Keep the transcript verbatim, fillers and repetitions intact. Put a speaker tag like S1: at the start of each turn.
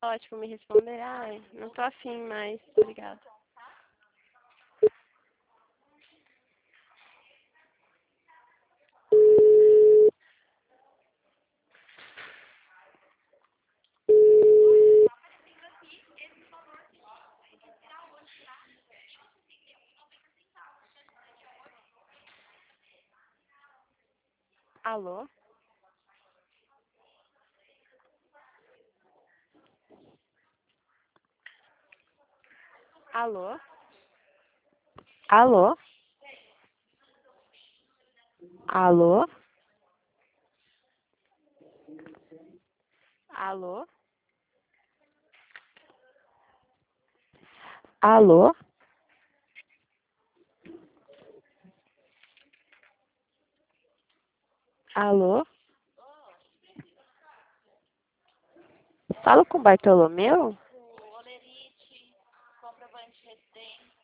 S1: tipo, me responder, ai, não tô afim mais, obrigada. Alô? Alô? Alô? Alô? Alô? Alô? Alô? Fala com o Bartolomeu?